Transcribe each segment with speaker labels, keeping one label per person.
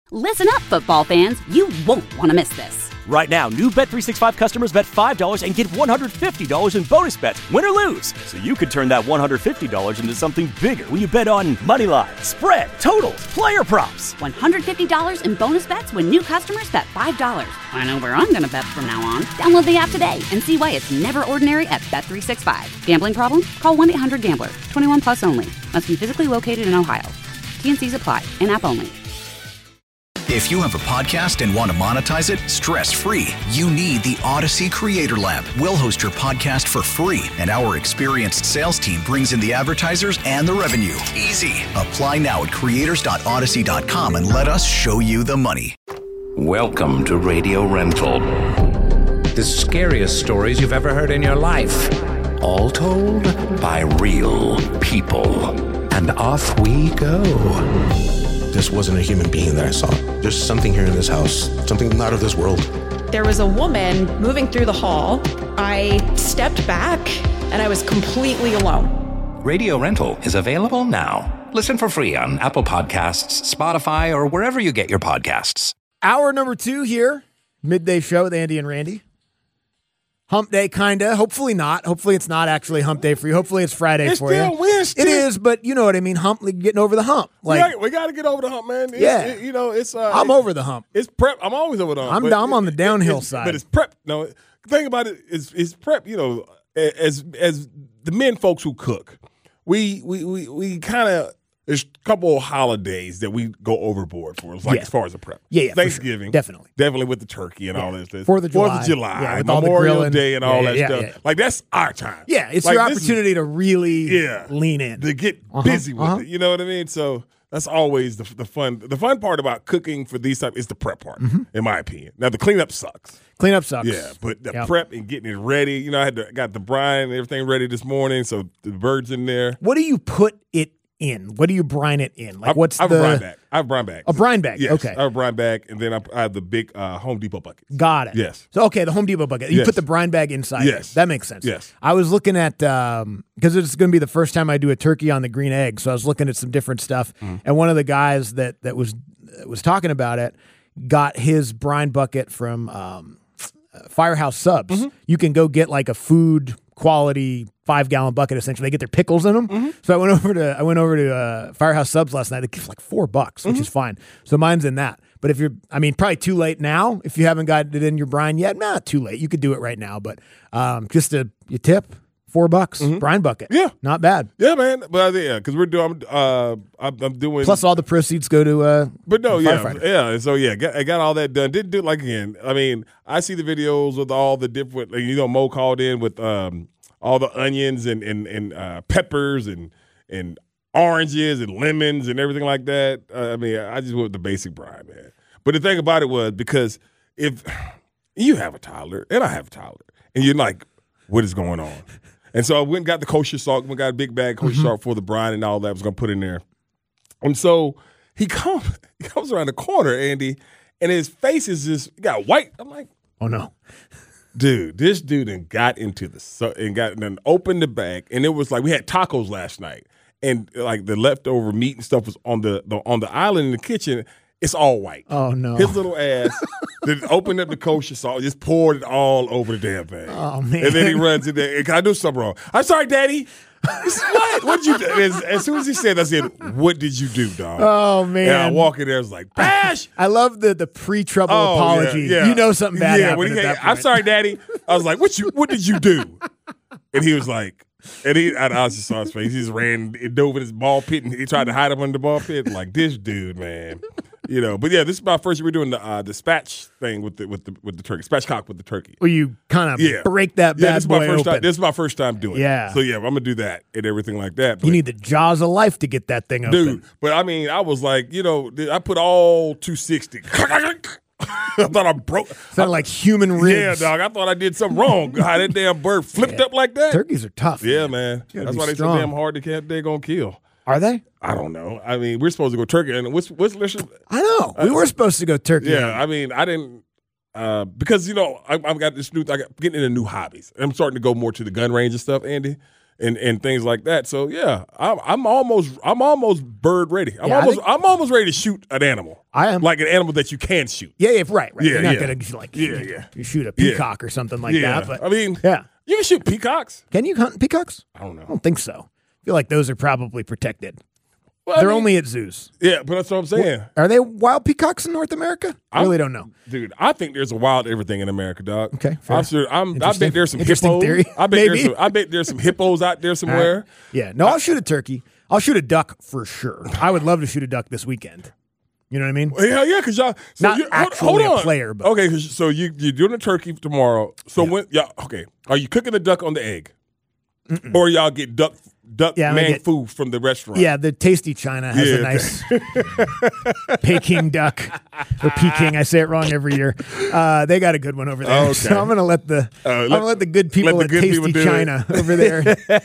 Speaker 1: Listen up, football fans. You won't want to miss this.
Speaker 2: Right now, new Bet365 customers bet $5 and get $150 in bonus bets, win or lose. So you could turn that $150 into something bigger when you bet on money line, spread, totals, player props.
Speaker 1: $150 in bonus bets when new customers bet $5. I know where I'm going to bet from now on. Download the app today and see why it's never ordinary at Bet365. Gambling problem? Call 1-800-GAMBLER. 21 plus only. Must be physically located in Ohio. T&Cs apply. In-app only.
Speaker 3: If you have a podcast and want to monetize it stress-free, you need the Odyssey Creator Lab. We'll host your podcast for free, and our experienced sales team brings in the advertisers and the revenue. Easy. Apply now at creators.odyssey.com and let us show you the money.
Speaker 4: Welcome to Radio Rental. The scariest stories you've ever heard in your life. All told by real people. And off we go.
Speaker 5: This wasn't a human being that I saw. There's something here in this house, something not of this world.
Speaker 6: There was a woman moving through the hall. I stepped back and I was completely alone.
Speaker 4: Radio Rental is available now. Listen for free on Apple Podcasts, Spotify, or wherever you get your podcasts.
Speaker 7: Hour number 2 here, midday show with Andy and Randy. Hump day, kinda. Hopefully not. Hopefully it's not actually hump day for you. Hopefully it's Friday for you. It is, but you know what I mean. Getting over the hump. Like
Speaker 8: we got to get over the hump, man.
Speaker 7: I'm over the hump.
Speaker 8: It's prep. I'm always over the hump.
Speaker 7: I'm on the downhill side.
Speaker 8: But it's prep. No, the thing about it is prep. You know, as the men folks who cook, we kind of. There's a couple of holidays that we go overboard for, as far as the prep.
Speaker 7: Yeah,
Speaker 8: Thanksgiving,
Speaker 7: sure. Definitely
Speaker 8: with the turkey and all that stuff.
Speaker 7: 4th of July, with
Speaker 8: Memorial Day and all that stuff.
Speaker 7: Yeah.
Speaker 8: Like that's our time.
Speaker 7: Yeah, it's your opportunity to really lean in,
Speaker 8: to get busy with it. You know what I mean? So that's always the fun. The fun part about cooking for these type is the prep part, in my opinion. Now the cleanup sucks.
Speaker 7: Yeah,
Speaker 8: but the prep and getting it ready. You know, I got the brine and everything ready this morning, so the bird's in there.
Speaker 7: What do you put it in? What do you brine it in? Like
Speaker 8: I have a brine bag. I have a brine bag.
Speaker 7: A brine bag.
Speaker 8: Yes,
Speaker 7: okay.
Speaker 8: I have a brine bag, and then I have the big Home Depot bucket.
Speaker 7: Got it.
Speaker 8: Yes.
Speaker 7: So the Home Depot bucket. You put the brine bag inside.
Speaker 8: Yes.
Speaker 7: That makes sense.
Speaker 8: Yes.
Speaker 7: I was looking at because it's going to be the first time I do a turkey on the green egg, so I was looking at some different stuff, and one of the guys that was talking about it got his brine bucket from Firehouse Subs. You can go get like a food quality 5-gallon bucket. Essentially, they get their pickles in them. So I went over to Firehouse Subs last night. It gives like $4, which is fine. So mine's in that. But if probably too late now. If you haven't got it in your brine yet, not too late. You could do it right now. But just your tip. $4 brine bucket.
Speaker 8: Yeah,
Speaker 7: not bad.
Speaker 8: Yeah, man. But because we're doing, I'm doing.
Speaker 7: Plus, all the proceeds go to.
Speaker 8: But no, yeah. So I got all that done. Didn't do it again. I mean, I see the videos with all the different. Mo called in with all the onions and peppers and oranges and lemons and everything like that. I just went with the basic brine, man. But the thing about it was because if you have a toddler and I have a toddler, and you're like, what is going on? And so I went and got the kosher salt. We got a big bag of kosher salt for the brine and all that I was going to put in there. And so he comes around the corner, Andy, and his face is just got white. I'm like,
Speaker 7: oh no,
Speaker 8: dude, this dude and got into and opened the bag, and it was like we had tacos last night, and like the leftover meat and stuff was on the island in the kitchen. It's all white.
Speaker 7: Oh, no.
Speaker 8: His little ass opened up the kosher salt, just poured it all over the damn thing.
Speaker 7: Oh, man.
Speaker 8: And then he runs in there. Can I do something wrong? I'm sorry, Daddy. He said, what? What did you do? As soon as he said, I said, what did you do, dog?
Speaker 7: Oh, man.
Speaker 8: And I walk in there, I was like, bash.
Speaker 7: I love the pre-trouble apology.
Speaker 8: Yeah.
Speaker 7: You know something bad happened at that point.
Speaker 8: I'm sorry, Daddy. I was like, what did you do? And he was like, I just saw his face. He just ran and dove in his ball pit, and he tried to hide up under the ball pit. Like, this dude, man. But yeah, this is my first year. We're doing the spatch thing with the turkey, spatchcock with the turkey.
Speaker 7: Well, you kind of break that bad boy open.
Speaker 8: This is my first time doing it. So yeah, I'm gonna do that and everything like that. But,
Speaker 7: you need the jaws of life to get that thing open,
Speaker 8: dude. But I mean, I was like, I put all 260. I thought I broke.
Speaker 7: Sounded like human ribs.
Speaker 8: Yeah, dog. I thought I did something wrong. How that damn bird flipped up like that.
Speaker 7: Turkeys are tough.
Speaker 8: Yeah, man. That's why they're so damn hard to they're gonna kill.
Speaker 7: Are they?
Speaker 8: I don't know. I mean, we're supposed to go turkey, and what's
Speaker 7: I know we were supposed to go turkey.
Speaker 8: Yeah, I mean, I didn't because I've got this I'm getting into new hobbies. I'm starting to go more to the gun range and stuff, Andy. and things like that. So yeah, I'm almost bird ready. I'm almost ready to shoot an animal.
Speaker 7: I am
Speaker 8: like an animal that you can shoot.
Speaker 7: Yeah, right.
Speaker 8: Yeah,
Speaker 7: You're not
Speaker 8: yeah.
Speaker 7: gonna like you shoot a
Speaker 8: Yeah.
Speaker 7: peacock or something like
Speaker 8: Yeah.
Speaker 7: that. But
Speaker 8: I mean,
Speaker 7: yeah,
Speaker 8: you can shoot peacocks.
Speaker 7: can you hunt peacocks?
Speaker 8: I don't know.
Speaker 7: I don't think so. I feel like those are probably protected.
Speaker 8: Well,
Speaker 7: They're only at zoos.
Speaker 8: Yeah, but that's what I'm saying.
Speaker 7: Are they wild peacocks in North America? I really don't know.
Speaker 8: Dude, I think there's a wild everything in America, dog.
Speaker 7: Okay, fair.
Speaker 8: I'm sure. I bet
Speaker 7: Interesting.
Speaker 8: there's some
Speaker 7: Interesting
Speaker 8: hippos.
Speaker 7: theory.
Speaker 8: I bet there's some hippos out there somewhere.
Speaker 7: Yeah. No, I'll shoot a turkey. I'll shoot a duck for sure. I would love to shoot a duck this weekend. You know what I mean?
Speaker 8: Hell yeah, because y'all
Speaker 7: Not
Speaker 8: hold
Speaker 7: actually a
Speaker 8: on.
Speaker 7: player, but
Speaker 8: Okay, so you're doing a turkey tomorrow. So when are you cooking the duck on the egg, or y'all get duck food from the restaurant?
Speaker 7: yeah, the Tasty China has a nice Peking duck or Peking. I say it wrong every year. They got a good one over there.
Speaker 8: Okay.
Speaker 7: So I'm gonna let the good people at Tasty China over there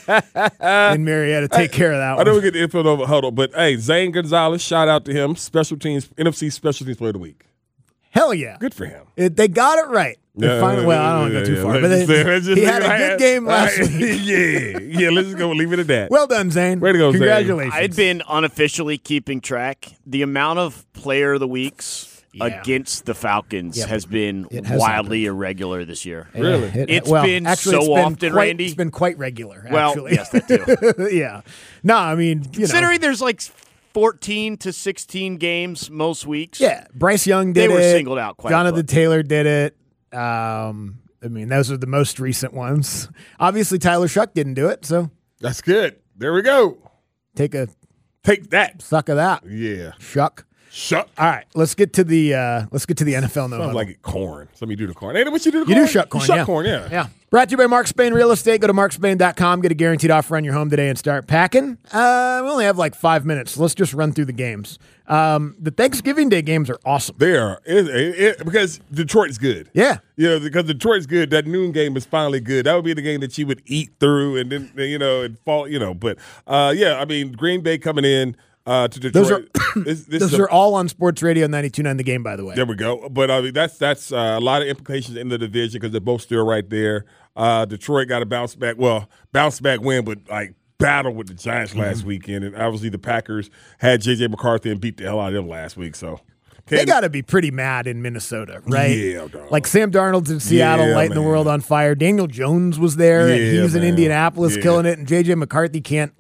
Speaker 7: in Marietta take care of that
Speaker 8: I know we
Speaker 7: one.
Speaker 8: get the info over huddle, but hey, Zane Gonzalez, shout out to him. NFC Special Teams Player of the Week.
Speaker 7: Hell yeah,
Speaker 8: Good for him.
Speaker 7: They got it right. They finally, well, I don't want to go too far, but he had a good game last week.
Speaker 8: yeah. Let's just go leave it at that.
Speaker 7: Well done, Zane.
Speaker 8: Way to go, Zane.
Speaker 7: Congratulations.
Speaker 9: I'd been unofficially keeping track. The amount of player of the weeks against the Falcons has been wildly irregular this year.
Speaker 8: Really?
Speaker 9: It's been often, Randy.
Speaker 7: It's been quite regular,
Speaker 9: Well,
Speaker 7: actually.
Speaker 9: yes, that too.
Speaker 7: Yeah. No, I mean,
Speaker 9: Considering there's like 14 to 16 games most weeks.
Speaker 7: Yeah, Bryce Young did it.
Speaker 9: They were singled out quite a
Speaker 7: Jonathan
Speaker 9: bit.
Speaker 7: Taylor did it. I mean, those are the most recent ones. Obviously, Tyler Shuck didn't do it, so
Speaker 8: That's good. There we go.
Speaker 7: take
Speaker 8: that.
Speaker 7: suck of that.
Speaker 8: Yeah.
Speaker 7: Shuck.
Speaker 8: Shuck.
Speaker 7: All right, let's get to the NFL. No,
Speaker 8: Sounds like corn. Somebody do the corn. Hey, what you do the
Speaker 7: you
Speaker 8: corn?
Speaker 7: do shuck corn.
Speaker 8: You shuck
Speaker 7: yeah.
Speaker 8: corn, yeah.
Speaker 7: Yeah. Brought to you by Mark Spain Real Estate. Go to markspain.com. Get a guaranteed offer on your home today and start packing. We only have like 5 minutes. So let's just run through the games. The Thanksgiving Day games are awesome.
Speaker 8: They are. Because Detroit's good.
Speaker 7: Yeah.
Speaker 8: Because Detroit's good. That noon game is finally good. That would be the game that you would eat through and then, and fall, But, I mean, Green Bay coming in to Detroit.
Speaker 7: Those are all on Sports Radio 92.9 The Game, by the way.
Speaker 8: There we go. But, I mean, that's a lot of implications in the division because they're both still right there. Detroit got a bounce back win, but, like, battle with the Giants last weekend. And obviously the Packers had J.J. McCarthy and beat the hell out of them last week. So
Speaker 7: they got to be pretty mad in Minnesota, right?
Speaker 8: Yeah, dog.
Speaker 7: Like Sam Darnold's in Seattle lighting the world on fire. Daniel Jones was there, and he's in Indianapolis killing it. And J.J. McCarthy can't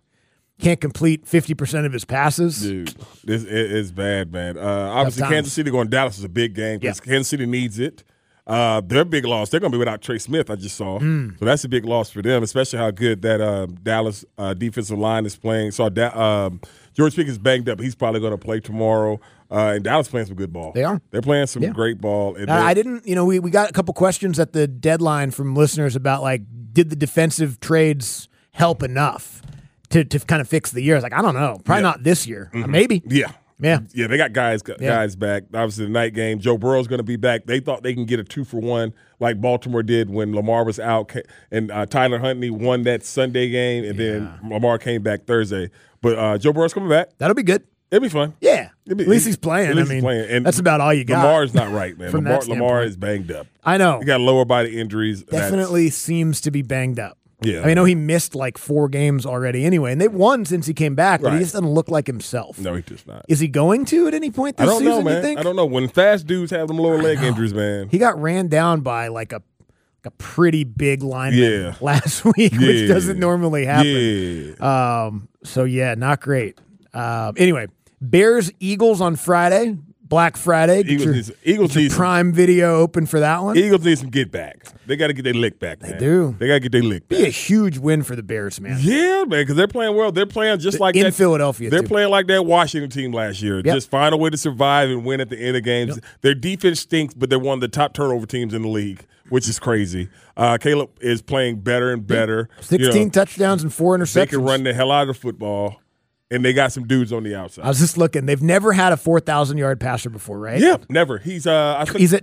Speaker 7: complete 50% of his passes.
Speaker 8: Dude, this is bad, man. Obviously, Kansas City going to Dallas is a big game because Kansas City needs it. Their big loss, they're going to be without Trey Smith, I just saw. So that's a big loss for them, especially how good that Dallas defensive line is playing. So George Pickens banged up. He's probably going to play tomorrow. And Dallas playing some good ball.
Speaker 7: They are.
Speaker 8: They're playing some great ball. And
Speaker 7: I didn't, we got a couple questions at the deadline from listeners about, like, did the defensive trades help enough to kind of fix the year? I was like, I don't know. Probably not this year. Maybe.
Speaker 8: Yeah.
Speaker 7: Yeah.
Speaker 8: Yeah, they got guys back. Obviously, the night game. Joe Burrow's going to be back. They thought they can get a 2-for-1 like Baltimore did when Lamar was out. And Tyler Huntley won that Sunday game, and then Lamar came back Thursday. But Joe Burrow's coming back.
Speaker 7: That'll be good.
Speaker 8: It'll be fun.
Speaker 7: Yeah. At least he's playing.
Speaker 8: And
Speaker 7: that's about all you got.
Speaker 8: Lamar's not right, man.
Speaker 7: From that
Speaker 8: Lamar is banged up.
Speaker 7: I know.
Speaker 8: He got lower body injuries.
Speaker 7: Definitely seems to be banged up.
Speaker 8: Yeah.
Speaker 7: I mean, I know he missed like 4 games already anyway, and they've won since he came back, but he just doesn't look like himself.
Speaker 8: No, he does not.
Speaker 7: Is he going to at any point this season,
Speaker 8: I don't know, man.
Speaker 7: you think?
Speaker 8: I don't know. When fast dudes have them lower leg injuries, man.
Speaker 7: He got ran down by like a pretty big lineman last week, which doesn't normally happen. So, not great. Anyway, Bears-Eagles on Friday. Black Friday.
Speaker 8: Eagles need
Speaker 7: Prime Video open for that one.
Speaker 8: Eagles need some get back. They got to get their lick back, man.
Speaker 7: They do.
Speaker 8: They got to get their lick back.
Speaker 7: Be a huge win for the Bears, man.
Speaker 8: Yeah, man, because they're playing well. They're playing just like
Speaker 7: in Philadelphia.
Speaker 8: They're playing like that Washington team last year. Just find a way to survive and win at the end of games. Their defense stinks, but they're one of the top turnover teams in the league, which is crazy. Caleb is playing better and better.
Speaker 7: 16 touchdowns and 4 interceptions.
Speaker 8: They can run the hell out of the football. And they got some dudes on the outside.
Speaker 7: I was just looking. They've never had a 4,000-yard passer before, right?
Speaker 8: Yeah, never. He's at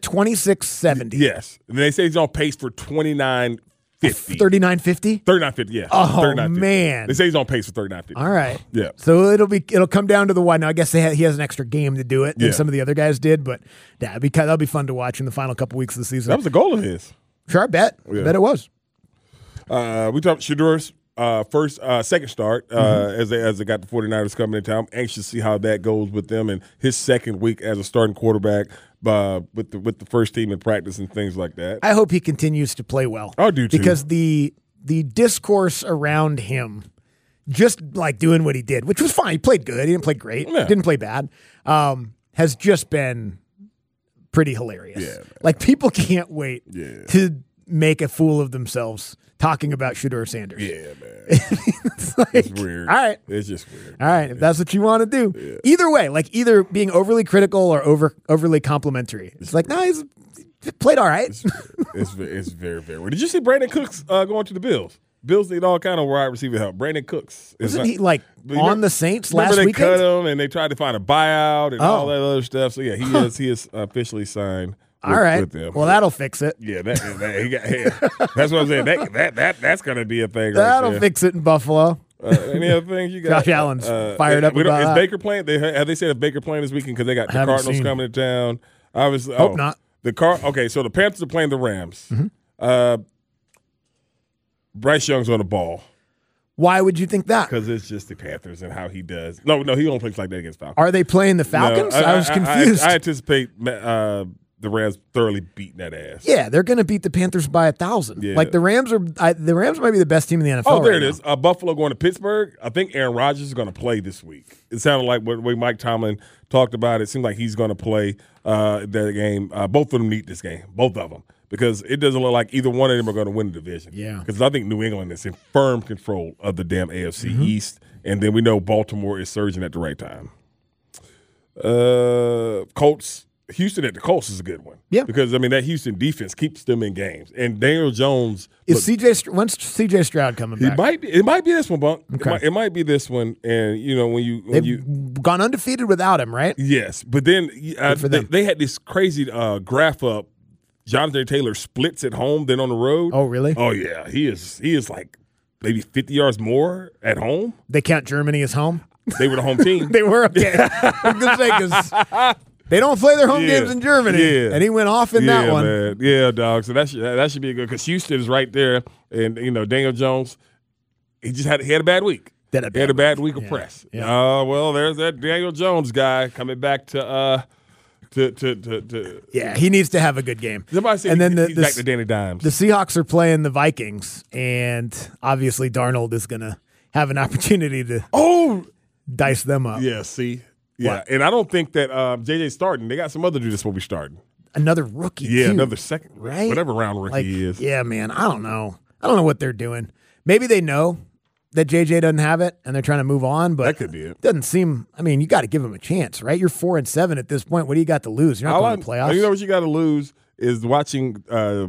Speaker 7: 2670.
Speaker 8: Yes. And they say he's on pace for 2950.
Speaker 7: 3950?
Speaker 8: 3950, yeah.
Speaker 7: Oh,
Speaker 8: 3950.
Speaker 7: man.
Speaker 8: They say he's on pace for 3950.
Speaker 7: All right.
Speaker 8: Yeah.
Speaker 7: So it'll come down to the wide. Now, I guess he has an extra game to do it than some of the other guys did, but that'll be fun to watch in the final couple weeks of the season.
Speaker 8: That was the goal of his.
Speaker 7: Sure, I bet. I bet it was.
Speaker 8: We talked Shadour's second start as they got the 49ers coming in town. I'm anxious to see how that goes with them and his second week as a starting quarterback with the first team in practice and things like that.
Speaker 7: I hope he continues to play well.
Speaker 8: I do too.
Speaker 7: Because the discourse around him, just like doing what he did, which was fine. He played good. He didn't play great.
Speaker 8: Yeah.
Speaker 7: Didn't play bad. Has just been pretty hilarious.
Speaker 8: Yeah,
Speaker 7: like people can't wait to make a fool of themselves talking about Shedeur Sanders.
Speaker 8: Yeah, man.
Speaker 7: it's
Speaker 8: weird.
Speaker 7: All right.
Speaker 8: It's just weird.
Speaker 7: All right. If that's what you want to do. Either way, like either being overly critical or overly complimentary. It's like, no, he's played all right.
Speaker 8: It's very, very weird. Did you see Brandon Cooks going to the Bills? Bills need all kind of wide receiver help. Brandon Cooks.
Speaker 7: Wasn't he like on the Saints last
Speaker 8: weekend?
Speaker 7: weekend?
Speaker 8: They cut him and they tried to find a buyout and all that other stuff. So, yeah, he is officially signed.
Speaker 7: All right.
Speaker 8: With them.
Speaker 7: Well, that'll fix it.
Speaker 8: Yeah, that's what I'm saying. That's going to be a thing.
Speaker 7: That'll
Speaker 8: right
Speaker 7: fix it in Buffalo.
Speaker 8: Any other things you got?
Speaker 7: Josh Allen's fired up about
Speaker 8: Is
Speaker 7: that.
Speaker 8: Baker playing? Have they said if Baker playing this weekend because they got the Cardinals coming to town? Obviously,
Speaker 7: Hope not.
Speaker 8: Okay, so the Panthers are playing the Rams.
Speaker 7: Mm-hmm.
Speaker 8: Bryce Young's on the ball.
Speaker 7: Why would you think that?
Speaker 8: Because it's just the Panthers and how he does. No, he don't play like that against Falcons.
Speaker 7: Are they playing the Falcons?
Speaker 8: No,
Speaker 7: I was confused.
Speaker 8: I anticipate the Rams thoroughly beating that ass.
Speaker 7: Yeah, they're going to beat the Panthers by 1,000.
Speaker 8: Yeah.
Speaker 7: Like the Rams might be the best team in the NFL.
Speaker 8: Oh, there
Speaker 7: right
Speaker 8: it is. Buffalo going to Pittsburgh. I think Aaron Rodgers is going to play this week. It sounded like what Mike Tomlin talked about. It seemed like he's going to play that game. Both of them need this game. Both of them. Because it doesn't look like either one of them are going to win the division.
Speaker 7: Yeah.
Speaker 8: Because I think New England is in firm control of the damn AFC East. And then we know Baltimore is surging at the right time. Colts. Houston at the Colts is a good one.
Speaker 7: Yeah.
Speaker 8: Because, that Houston defense keeps them in games. And Daniel Jones.
Speaker 7: When's CJ Stroud coming back?
Speaker 8: It might be this one, Bunk.
Speaker 7: Okay.
Speaker 8: It might be this one. And,
Speaker 7: They've gone undefeated without him, right?
Speaker 8: Yes. But then they had this crazy graph up. Jonathan Taylor splits at home than on the road.
Speaker 7: Oh, really?
Speaker 8: Oh, yeah. He is like maybe 50 yards more at home.
Speaker 7: They count Germany as home?
Speaker 8: They were the home team.
Speaker 7: They were? Okay. I was going to say, because they don't play their home games in Germany.
Speaker 8: Yeah.
Speaker 7: And he went off in that one.
Speaker 8: Man. Yeah, dog. So that should be good because Houston is right there. And, Daniel Jones, he had a bad week. He had a bad week of press.
Speaker 7: Yeah.
Speaker 8: Well, there's that Daniel Jones guy coming back to
Speaker 7: yeah, he needs to have a good game.
Speaker 8: Somebody said he's back to Danny Dimes.
Speaker 7: The Seahawks are playing the Vikings, and obviously Darnold is going to have an opportunity to dice them up.
Speaker 8: Yeah, see? Yeah,
Speaker 7: What?
Speaker 8: and I don't think that JJ's starting. They got some other dude that's supposed to be starting.
Speaker 7: Another rookie,
Speaker 8: Yeah,
Speaker 7: too,
Speaker 8: another second,
Speaker 7: right?
Speaker 8: whatever round rookie he is.
Speaker 7: Yeah, man, I don't know. I don't know what they're doing. Maybe they know that JJ doesn't have it, and they're trying to move on, but
Speaker 8: That could be it.
Speaker 7: Doesn't seem. You got to give him a chance, right? You're 4-7 at this point. What do you got to lose? You're not going to the playoffs.
Speaker 8: You know what you got to lose is watching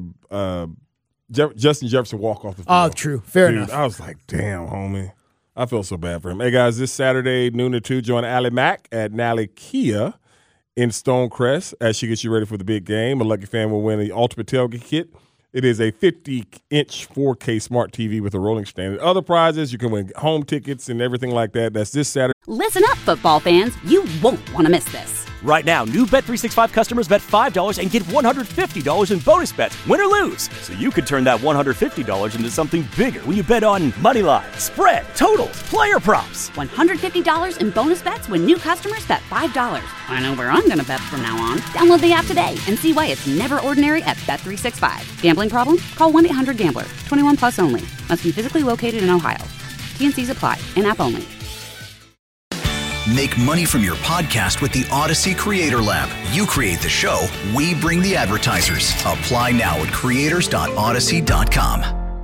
Speaker 8: Justin Jefferson walk off the field.
Speaker 7: Oh, true. Fair
Speaker 8: Dude,
Speaker 7: enough.
Speaker 8: I was like, damn, homie. I feel so bad for him. Hey, guys, this Saturday, noon to 2, join Allie Mack at Nally Kia in Stonecrest as she gets you ready for the big game. A lucky fan will win the Ultimate Tailgate Kit. It is a 50-inch 4K smart TV with a rolling stand. Other prizes, you can win home tickets and everything like that. That's this Saturday.
Speaker 1: Listen up, football fans. You won't want to miss this.
Speaker 2: Right now, new Bet365 customers bet $5 and get $150 in bonus bets, win or lose. So you could turn that $150 into something bigger when you bet on moneyline, spread, totals, player props.
Speaker 1: $150 in bonus bets when new customers bet $5. I know where I'm going to bet from now on. Download the app today and see why it's never ordinary at Bet365. Gambling problem? Call 1-800-GAMBLER. 21 plus only. Must be physically located in Ohio. T&Cs apply. In-app only.
Speaker 3: Make money from your podcast with the Odyssey Creator Lab. You create the show, we bring the advertisers. Apply now at creators.odyssey.com.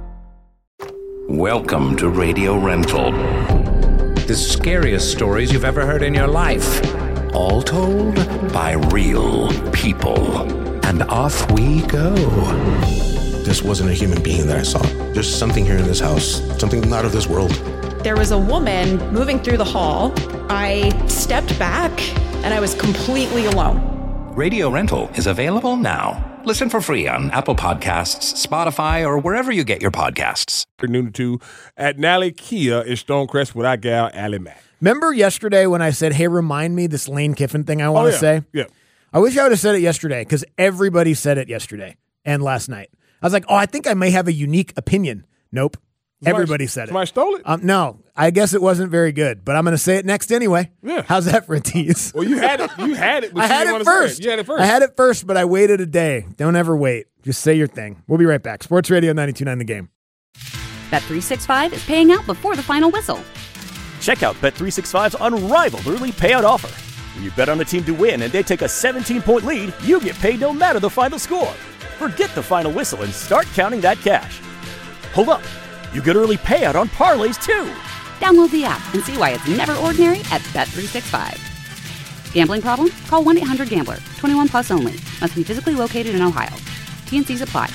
Speaker 4: Welcome to Radio Rental. The scariest stories you've ever heard in your life. All told by real people. And off we go.
Speaker 5: This wasn't a human being that I saw. There's something here in this house, something not of this world.
Speaker 6: There was a woman moving through the hall. I stepped back and I was completely alone.
Speaker 4: Radio Rental is available now. Listen for free on Apple Podcasts, Spotify, or wherever you get your podcasts.
Speaker 8: Noon to 2 at Nally Kia in Stonecrest with our gal, Allie Mack.
Speaker 7: Remember yesterday when I said, hey, remind me this Lane Kiffin thing I want to say?
Speaker 8: Yeah.
Speaker 7: I wish I would have said it yesterday because everybody said it yesterday and last night. I was like, I think I may have a unique opinion. Nope. Everybody said it.
Speaker 8: Somebody stole it?
Speaker 7: No, I guess it wasn't very good, but I'm going to say it next anyway.
Speaker 8: Yeah.
Speaker 7: How's that for a tease?
Speaker 8: Well, you had it. But
Speaker 7: I had it first.
Speaker 8: You had it first.
Speaker 7: I had it first, but I waited a day. Don't ever wait. Just say your thing. We'll be right back. Sports Radio 92.9 The Game.
Speaker 1: Bet365 is paying out before the final whistle.
Speaker 2: Check out Bet365's unrivaled early payout offer. When you bet on a team to win and they take a 17-point lead, you get paid no matter the final score. Forget the final whistle and start counting that cash. Hold up. You get early payout on parlays, too.
Speaker 1: Download the app and see why it's never ordinary at Bet365. Gambling problem? Call 1-800-GAMBLER. 21 plus only. Must be physically located in Ohio. T&Cs apply.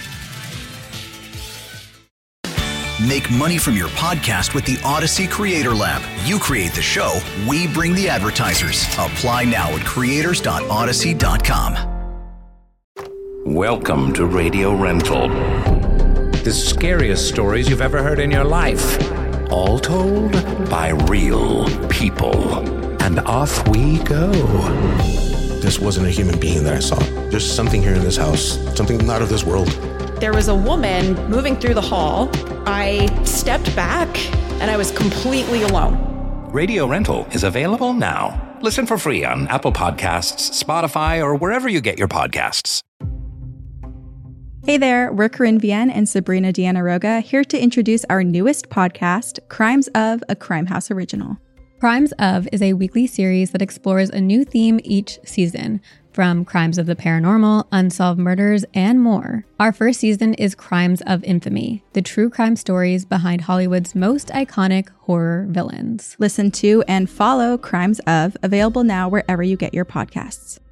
Speaker 3: Make money from your podcast with the Odyssey Creator Lab. You create the show, we bring the advertisers. Apply now at creators.odyssey.com.
Speaker 4: Welcome to Radio Rental. The scariest stories you've ever heard in your life. All told by real people. And off we go.
Speaker 5: This wasn't a human being that I saw. There's something here in this house, something not of this world.
Speaker 6: There was a woman moving through the hall. I stepped back and I was completely alone.
Speaker 4: Radio Rental is available now. Listen for free on Apple Podcasts, Spotify, or wherever you get your podcasts.
Speaker 10: Hey there, we're Corinne Vienne and Sabrina Deanna Roga here to introduce our newest podcast, Crimes of, a Crime House original.
Speaker 11: Crimes of is a weekly series that explores a new theme each season, from crimes of the paranormal, unsolved murders, and more. Our first season is Crimes of Infamy, the true crime stories behind Hollywood's most iconic horror villains.
Speaker 10: Listen to and follow Crimes of, available now wherever you get your podcasts.